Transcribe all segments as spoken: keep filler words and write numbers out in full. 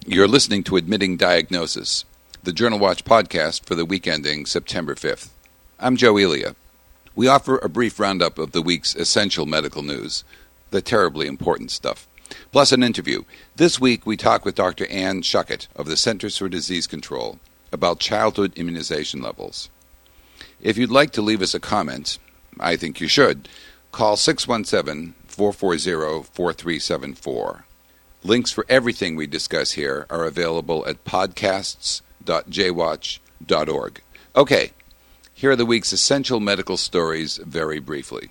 You're listening to Admitting Diagnosis, the Journal Watch podcast for the week ending September fifth. I'm Joe Elia. We offer a brief roundup of the week's essential medical news, the terribly important stuff, plus an interview. This week we talk with Doctor Anne Schuchat of the Centers for Disease Control about childhood immunization levels. If you'd like to leave us a comment, I think you should, call six one seven, four four zero, four three seven four. Links for everything we discuss here are available at podcasts dot j watch dot org. Okay, here are the week's essential medical stories very briefly.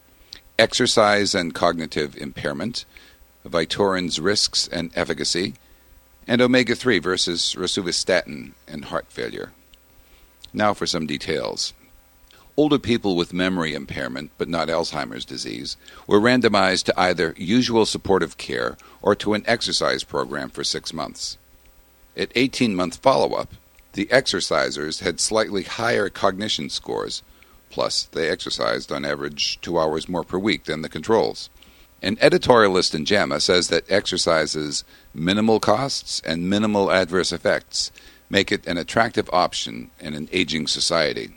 Exercise and cognitive impairment, Vytorin's risks and efficacy, and omega three versus rosuvastatin and heart failure. Now for some details. Older people with memory impairment, but not Alzheimer's disease, were randomized to either usual supportive care or to an exercise program for six months. At eighteen-month follow-up, the exercisers had slightly higher cognition scores, plus they exercised on average two hours more per week than the controls. An editorialist in JAMA says that exercise's minimal costs and minimal adverse effects make it an attractive option in an aging society.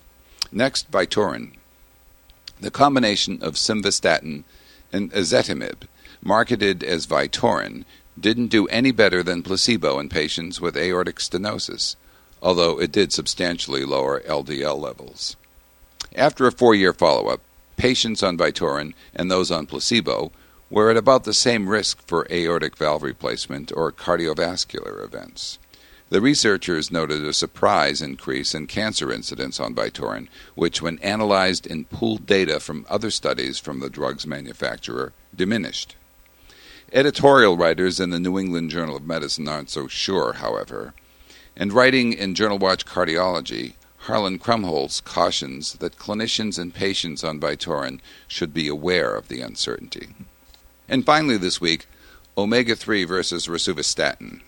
Next, Vytorin. The combination of simvastatin and ezetimibe, marketed as Vytorin, didn't do any better than placebo in patients with aortic stenosis, although it did substantially lower L D L levels. After a four-year follow-up, patients on Vytorin and those on placebo were at about the same risk for aortic valve replacement or cardiovascular events. The researchers noted a surprise increase in cancer incidence on Vytorin, which, when analyzed in pooled data from other studies from the drug's manufacturer, diminished. Editorial writers in the New England Journal of Medicine aren't so sure, however. And writing in Journal Watch Cardiology, Harlan Krumholz cautions that clinicians and patients on Vytorin should be aware of the uncertainty. And finally this week, omega three versus rosuvastatin.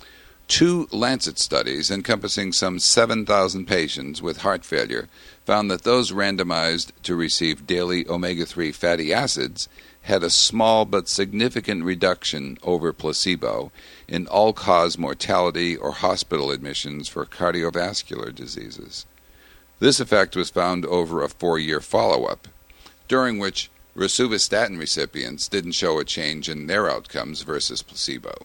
Two Lancet studies encompassing some seven thousand patients with heart failure found that those randomized to receive daily omega three fatty acids had a small but significant reduction over placebo in all-cause mortality or hospital admissions for cardiovascular diseases. This effect was found over a four-year follow-up, during which rosuvastatin recipients didn't show a change in their outcomes versus placebo.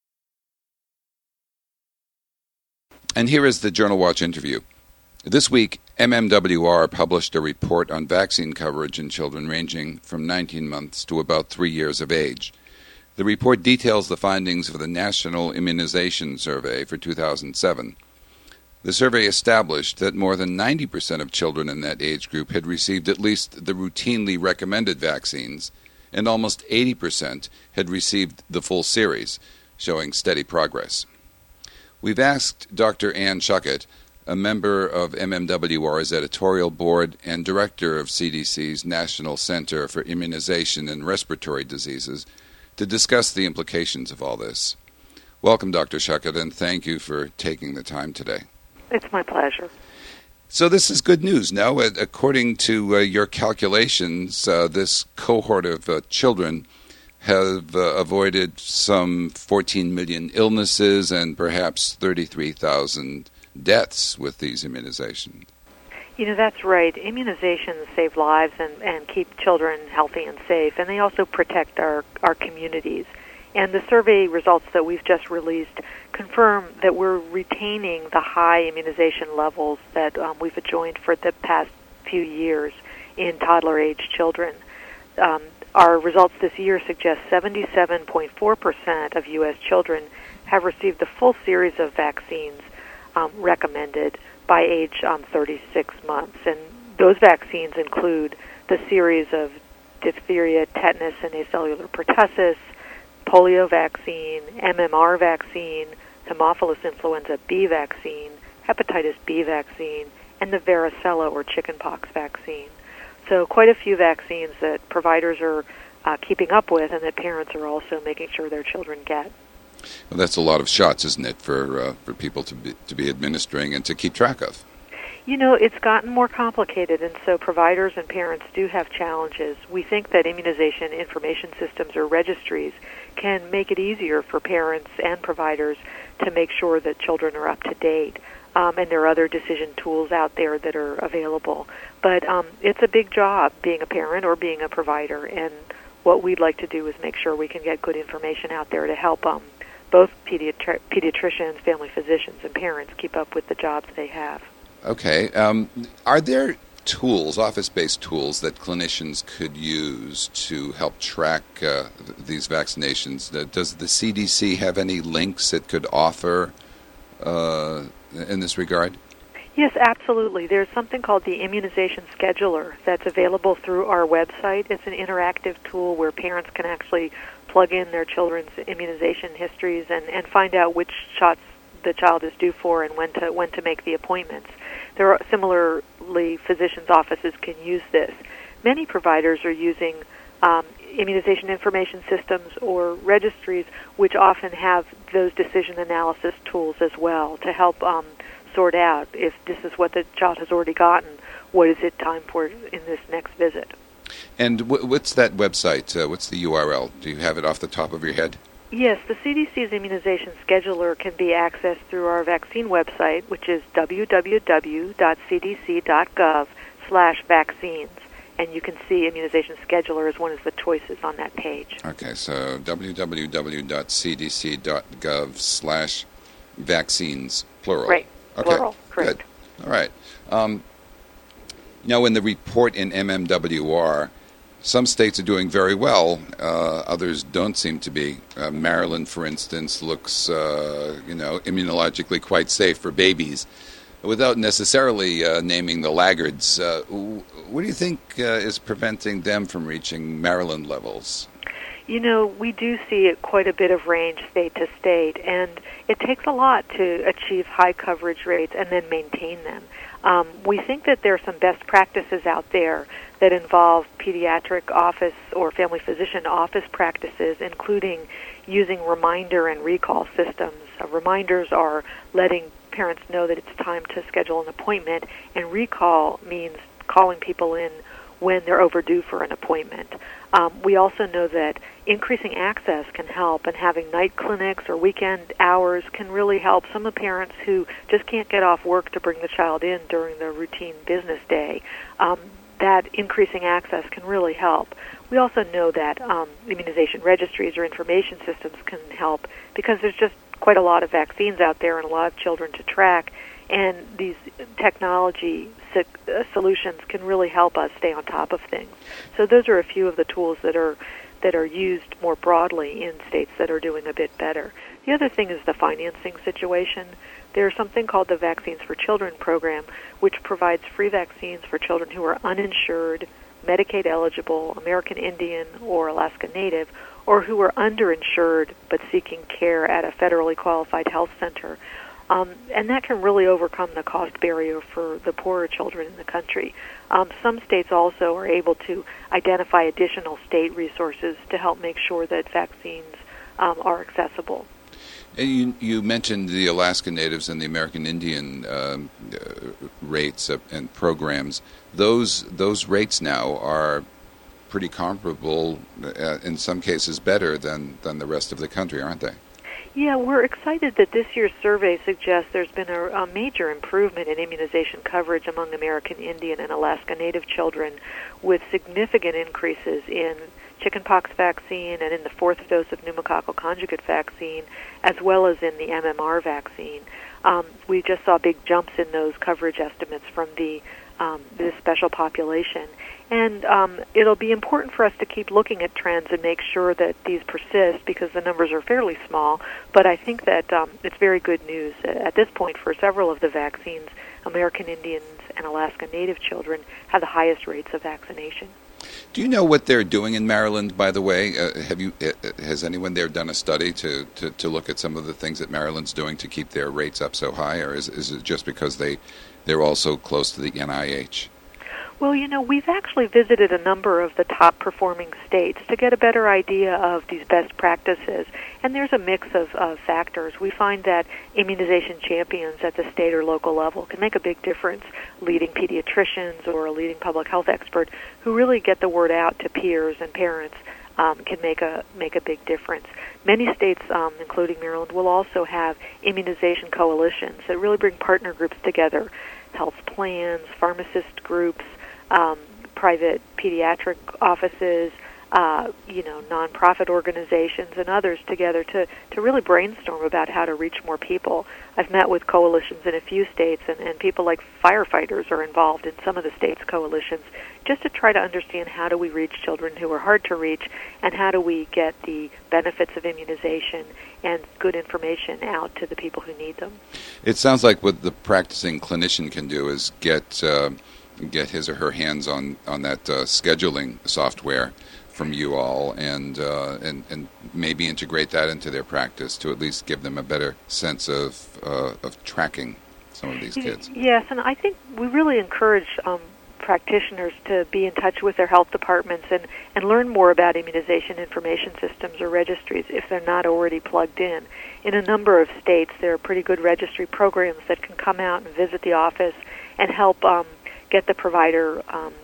And here is the Journal Watch interview. This week, M M W R published a report on vaccine coverage in children ranging from nineteen months to about three years of age. The report details the findings of the National Immunization Survey for two thousand seven. The survey established that more than ninety percent of children in that age group had received at least the routinely recommended vaccines, and almost eighty percent had received the full series, showing steady progress. We've asked Doctor Anne Schuchat, a member of M M W R's editorial board and director of C D C's National Center for Immunization and Respiratory Diseases, to discuss the implications of all this. Welcome, Doctor Schuchat, and thank you for taking the time today. It's my pleasure. So this is good news. Now, according to uh, your calculations, uh, this cohort of uh, children have uh, avoided some fourteen million illnesses and perhaps thirty-three thousand deaths with these immunizations. You know, that's right. Immunizations save lives and, and keep children healthy and safe, and they also protect our, our communities. And the survey results that we've just released confirm that we're retaining the high immunization levels that um, we've enjoyed for the past few years in toddler-age children. Um, Our results this year suggest seventy-seven point four percent of U S children have received the full series of vaccines um, recommended by age um, thirty-six months. And those vaccines include the series of diphtheria, tetanus, and acellular pertussis, polio vaccine, M M R vaccine, Haemophilus influenza B vaccine, hepatitis B vaccine, and the varicella or chickenpox vaccine. So quite a few vaccines that providers are uh, keeping up with and that parents are also making sure their children get. Well, that's a lot of shots, isn't it, for uh, for people to be, to be administering and to keep track of? You know, it's gotten more complicated, and so providers and parents do have challenges. We think that immunization information systems or registries can make it easier for parents and providers to make sure that children are up to date. Um, and there are other decision tools out there that are available. But um, it's a big job being a parent or being a provider, and what we'd like to do is make sure we can get good information out there to help um, both pediatri- pediatricians, family physicians, and parents keep up with the jobs they have. Okay. Um, are there tools, office-based tools, that clinicians could use to help track uh, th- these vaccinations? Uh, does the C D C have any links it could offer uh, in this regard? Yes, absolutely. There's something called the Immunization Scheduler that's available through our website. It's an interactive tool where parents can actually plug in their children's immunization histories and, and find out which shots the child is due for and when to when to make the appointments. There are similarly, physicians' offices can use this. Many providers are using um, immunization information systems or registries, which often have those decision analysis tools as well to help um, sort out if this is what the child has already gotten, what is it time for in this next visit. And w- what's that website? Uh, what's the U R L? Do you have it off the top of your head? Yes, the C D C's immunization scheduler can be accessed through our vaccine website, which is w w w dot c d c dot gov slash vaccines. And you can see immunization scheduler as one of the choices on that page. Okay, so w w w dot c d c dot gov slash vaccines, plural. Right, okay. Plural, correct. Good. All right. Um, now, in the report in M M W R, some states are doing very well. Uh, others don't seem to be. Uh, Maryland, for instance, looks, uh, you know, immunologically quite safe for babies, without necessarily uh, naming the laggards. Uh, what do you think uh, is preventing them from reaching Maryland levels? You know, we do see it quite a bit of range state to state, and it takes a lot to achieve high coverage rates and then maintain them. Um, we think that there are some best practices out there that involve pediatric office or family physician office practices, including using reminder and recall systems. Uh, reminders are letting parents know that it's time to schedule an appointment, and recall means calling people in when they're overdue for an appointment. Um, we also know that increasing access can help, and having night clinics or weekend hours can really help some of parents who just can't get off work to bring the child in during the routine business day. Um, that increasing access can really help. We also know that um, immunization registries or information systems can help because there's just quite a lot of vaccines out there and a lot of children to track, and these technology uh, solutions can really help us stay on top of things. So those are a few of the tools that are that are used more broadly in states that are doing a bit better. The other thing is the financing situation. There's something called the Vaccines for Children program, which provides free vaccines for children who are uninsured, Medicaid eligible, American Indian, or Alaska Native, or who are underinsured but seeking care at a federally qualified health center. Um, and that can really overcome the cost barrier for the poorer children in the country. Um, some states also are able to identify additional state resources to help make sure that vaccines um, are accessible. And you, you mentioned the Alaska Natives and the American Indian um, uh, rates and programs. Those those rates now are pretty comparable, uh, in some cases better than, than the rest of the country, aren't they? Yeah, we're excited that this year's survey suggests there's been a, a major improvement in immunization coverage among American Indian and Alaska Native children, with significant increases in chickenpox vaccine and in the fourth dose of pneumococcal conjugate vaccine, as well as in the M M R vaccine. Um, we just saw big jumps in those coverage estimates from the um, this special population. And um, it'll be important for us to keep looking at trends and make sure that these persist, because the numbers are fairly small. But I think that um, it's very good news. At this point, for several of the vaccines, American Indians and Alaska Native children have the highest rates of vaccination. Do you know what they're doing in Maryland, by the way? Uh, have you? Uh, has anyone there done a study to, to, to look at some of the things that Maryland's doing to keep their rates up so high, or is, is it just because they, they're also close to the N I H? Well, you know, we've actually visited a number of the top-performing states to get a better idea of these best practices, and there's a mix of, of factors. We find that immunization champions at the state or local level can make a big difference, leading pediatricians or a leading public health expert who really get the word out to peers and parents um, can make a make a big difference. Many states, um, including Maryland, will also have immunization coalitions that really bring partner groups together, health plans, pharmacist groups, Um, private pediatric offices, uh, you know, nonprofit organizations, and others together to, to really brainstorm about how to reach more people. I've met with coalitions in a few states, and, and people like firefighters are involved in some of the states' coalitions, just to try to understand how do we reach children who are hard to reach, and how do we get the benefits of immunization and good information out to the people who need them. It sounds like what the practicing clinician can do is get uh, get his or her hands on on that uh, scheduling software from you all, and uh, and and maybe integrate that into their practice to at least give them a better sense of uh, of tracking some of these kids. Yes, and I think we really encourage um, practitioners to be in touch with their health departments and, and learn more about immunization information systems or registries if they're not already plugged in. In a number of states, there are pretty good registry programs that can come out and visit the office and help um, get the provider um,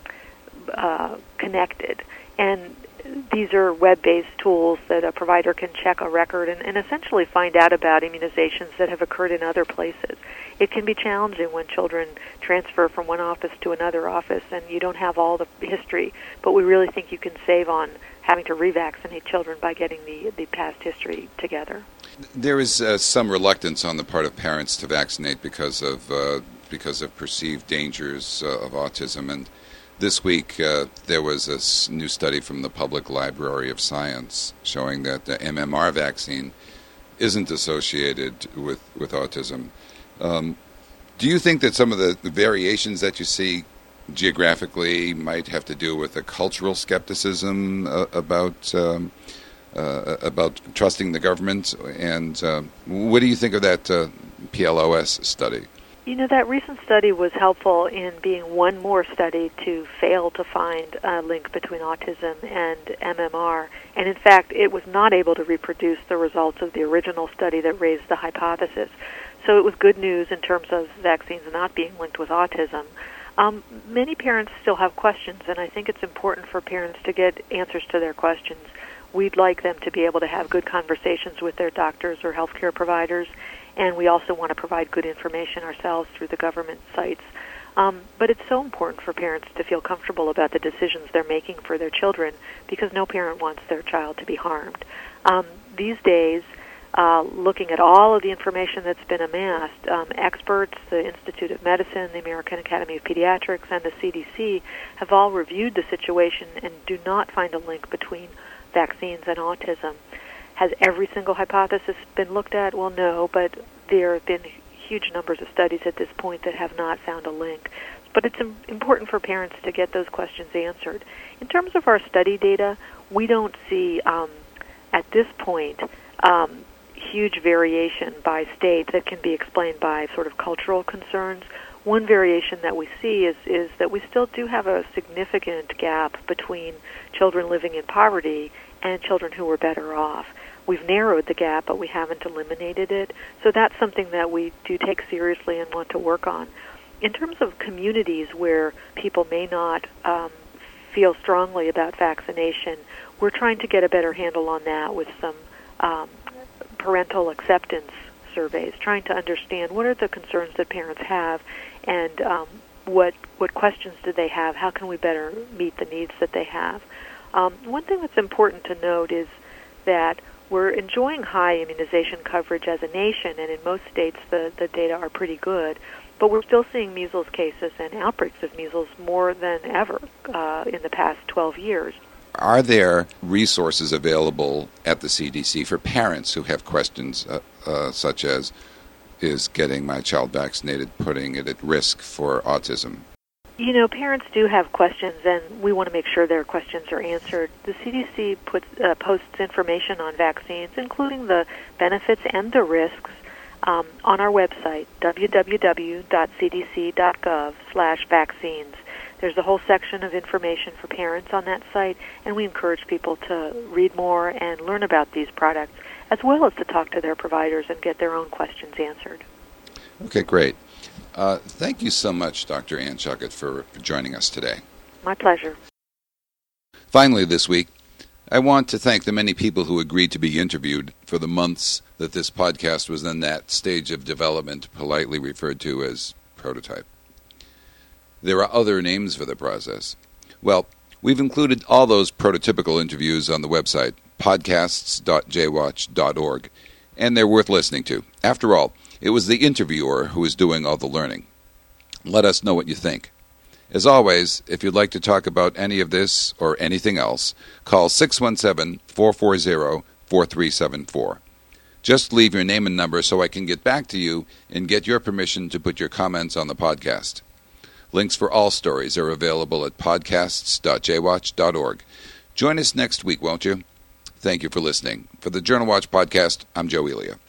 uh, connected. And these are web-based tools that a provider can check a record and, and essentially find out about immunizations that have occurred in other places. It can be challenging when children transfer from one office to another office and you don't have all the history, but we really think you can save on having to revaccinate children by getting the, the past history together. There is uh, some reluctance on the part of parents to vaccinate because of uh, because of perceived dangers uh, of autism. And this week uh, there was a s- new study from the Public Library of Science showing that the M M R vaccine isn't associated with, with autism. Um, do you think that some of the, the variations that you see geographically might have to do with a cultural skepticism uh, about um, uh, about trusting the government? And uh, what do you think of that uh, P L O S study? You know, that recent study was helpful in being one more study to fail to find a link between autism and M M R. And in fact, it was not able to reproduce the results of the original study that raised the hypothesis. So it was good news in terms of vaccines not being linked with autism. Um, many parents still have questions, and I think it's important for parents to get answers to their questions. We'd like them to be able to have good conversations with their doctors or healthcare providers, and we also want to provide good information ourselves through the government sites. Um, but it's so important for parents to feel comfortable about the decisions they're making for their children, because no parent wants their child to be harmed. Um, these days, uh, looking at all of the information that's been amassed, um, experts, the Institute of Medicine, the American Academy of Pediatrics, and the C D C have all reviewed the situation and do not find a link between vaccines and autism. Has every single hypothesis been looked at? Well, no, but there have been huge numbers of studies at this point that have not found a link. But it's important for parents to get those questions answered. In terms of our study data, we don't see, um, at this point, um, huge variation by state that can be explained by sort of cultural concerns. One variation that we see is, is that we still do have a significant gap between children living in poverty and children who are better off. We've narrowed the gap, but we haven't eliminated it. So that's something that we do take seriously and want to work on. In terms of communities where people may not um, feel strongly about vaccination, we're trying to get a better handle on that with some um, parental acceptance surveys, trying to understand what are the concerns that parents have and um, what what questions do they have, how can we better meet the needs that they have. Um, one thing that's important to note is that we're enjoying high immunization coverage as a nation, and in most states the, the data are pretty good, but we're still seeing measles cases and outbreaks of measles more than ever uh, in the past twelve years. Are there resources available at the C D C for parents who have questions uh, uh, such as, is getting my child vaccinated putting it at risk for autism? You know, parents do have questions, and we want to make sure their questions are answered. The C D C puts, uh, posts information on vaccines, including the benefits and the risks, um, on our website, w w w dot c d c dot gov slash vaccines. There's a whole section of information for parents on that site, and we encourage people to read more and learn about these products, as well as to talk to their providers and get their own questions answered. Okay, great. Uh, thank you so much, Doctor Ann Schuchat, for, for joining us today. My pleasure. Finally this week, I want to thank the many people who agreed to be interviewed for the months that this podcast was in that stage of development politely referred to as prototype. There are other names for the process. Well, we've included all those prototypical interviews on the website, podcasts dot j watch dot org, and they're worth listening to. After all, it was the interviewer who was doing all the learning. Let us know what you think. As always, if you'd like to talk about any of this or anything else, call six one seven, four four zero, four three seven four. Just leave your name and number so I can get back to you and get your permission to put your comments on the podcast. Links for all stories are available at podcasts dot j watch dot org. Join us next week, won't you? Thank you for listening. For the Journal Watch podcast, I'm Joe Elia.